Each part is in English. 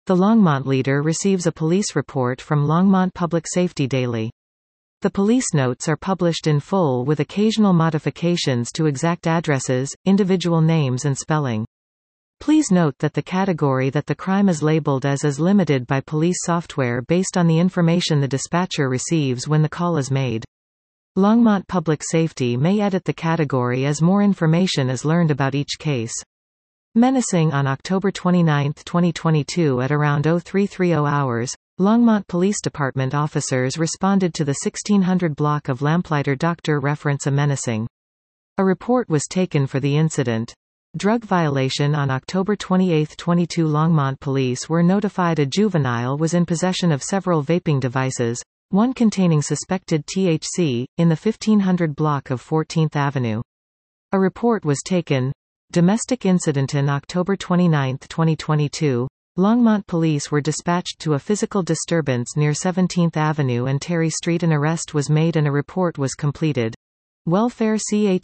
The Longmont Leader receives a police report from Longmont Public Safety Daily. The police notes are published in full with occasional modifications to exact addresses, individual names and spelling. Please note that the category that the crime is labeled as is limited by police software based on the information the dispatcher receives when the call is made. Longmont Public Safety may edit the category as more information is learned about each case. Menacing on October 29, 2022 at around 0330 hours, Longmont Police Department officers responded to the 1600 block of Lamplighter Doctor reference a menacing. A report was taken for the incident. Drug violation on October 28, 22 Longmont police were notified a juvenile was in possession of several vaping devices, one containing suspected THC, in the 1500 block of 14th Avenue. A report was taken. Domestic incident on October 29, 2022. Longmont police were dispatched to a physical disturbance near 17th Avenue and Terry Street. An arrest was made and a report was completed. Welfare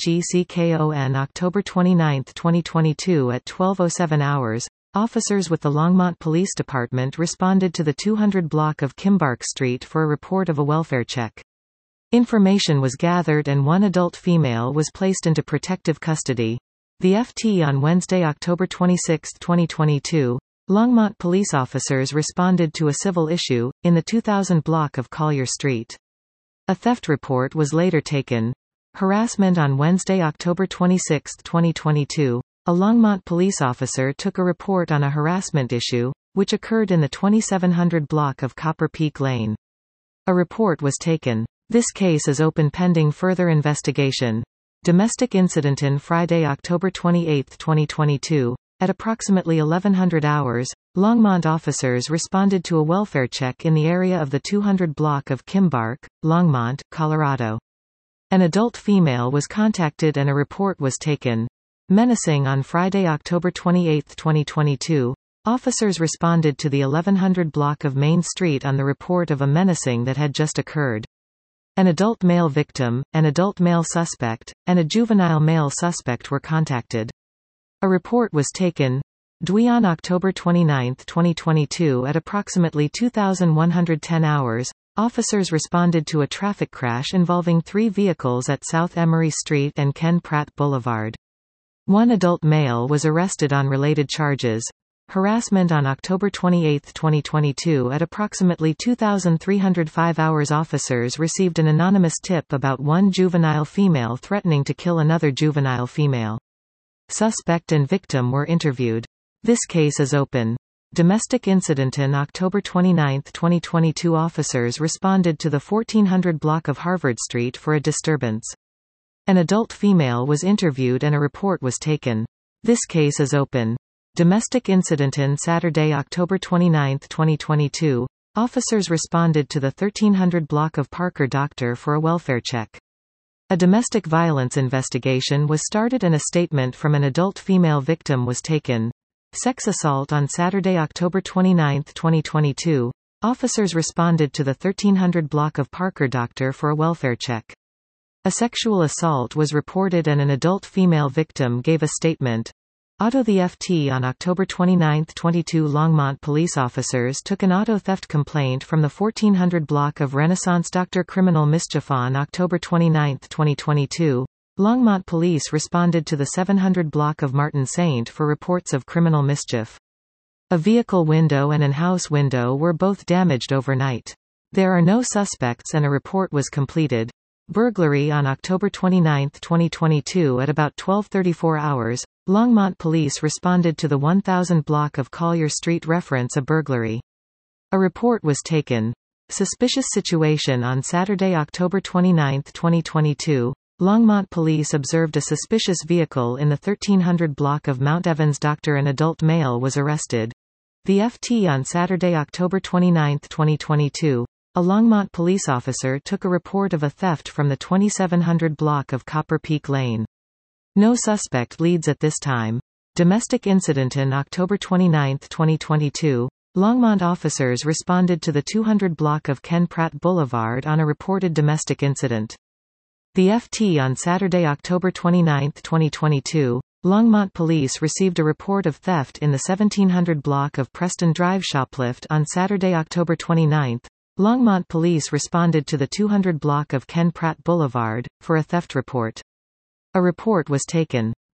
CHECKON October 29, 2022 at 12:07 hours. Officers with the Longmont Police Department responded to the 200 block of Kimbark Street for a report of a welfare check. Information was gathered and one adult female was placed into protective custody. The FT on Wednesday, October 26, 2022. Longmont police officers responded to a civil issue, in the 2000 block of Collier Street. A theft report was later taken. Harassment on Wednesday, October 26, 2022. A Longmont police officer took a report on a harassment issue, which occurred in the 2700 block of Copper Peak Lane. A report was taken. This case is open pending further investigation. Domestic incident on Friday, October 28, 2022. At approximately 1100 hours, Longmont officers responded to a welfare check in the area of the 200 block of Kimbark, Longmont, Colorado. An adult female was contacted and a report was taken. Menacing on Friday, October 28, 2022. Officers responded to the 1100 block of Main Street on the report of a menacing that had just occurred. An adult male victim, an adult male suspect, and a juvenile male suspect were contacted. A report was taken. Dwi on October 29, 2022 at approximately 2110 hours, officers responded to a traffic crash involving 3 vehicles at South Emory Street and Ken Pratt Boulevard. One adult male was arrested on related charges. Harassment on October 28, 2022 at approximately 2305 hours, officers received an anonymous tip about one juvenile female threatening to kill another juvenile female. Suspect and victim were interviewed. This case is open. Domestic incident on October 29, 2022. Officers responded to the 1400 block of Harvard Street for a disturbance. An adult female was interviewed and a report was taken. This case is open. Domestic incident on Saturday, October 29, 2022. Officers responded to the 1300 block of Parker Doctor for a welfare check. A domestic violence investigation was started and a statement from an adult female victim was taken. Sex assault on Saturday, October 29, 2022. Officers responded to the 1300 block of Parker Doctor for a welfare check. A sexual assault was reported and an adult female victim gave a statement. Auto the FT on October 29, 22 Longmont police officers took an auto theft complaint from the 1400 block of Renaissance Dr. Criminal Mischief. On October 29, 2022, Longmont police responded to the 700 block of Martin Saint for reports of criminal mischief. A vehicle window and an house window were both damaged overnight. There are no suspects and a report was completed. Burglary on October 29, 2022 at about 12:34 hours, Longmont police responded to the 1000 block of Collier Street reference a burglary. A report was taken. Suspicious situation on Saturday, October 29, 2022. Longmont police observed a suspicious vehicle in the 1300 block of Mount Evans. Doctor, an adult male was arrested. The FT on Saturday, October 29, 2022. A Longmont police officer took a report of a theft from the 2700 block of Copper Peak Lane. No suspect leads at this time. Domestic incident on October 29, 2022. Longmont officers responded to the 200 block of Ken Pratt Boulevard on a reported domestic incident. The FT on Saturday, October 29, 2022. Longmont Police received a report of theft in the 1700 block of Preston Drive shoplift on Saturday, October 29. Longmont Police responded to the 200 block of Ken Pratt Boulevard, for a theft report. A report was taken.